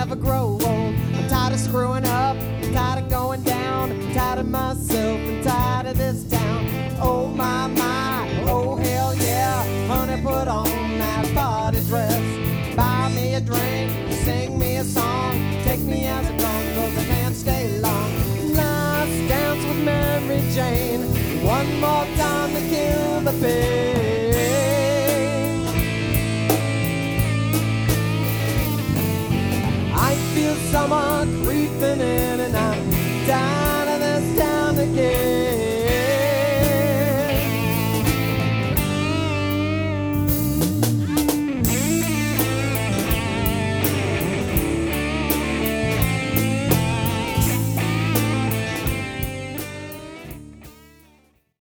never grow old. I'm tired of screwing up, I'm tired of going down, I'm tired of myself and tired of this town. Oh my, oh hell yeah, honey, put on that party dress. Buy me a drink, sing me a song, take me as I come, 'cause I can't stay long. Let's dance with Mary Jane, one more time to kill the pain.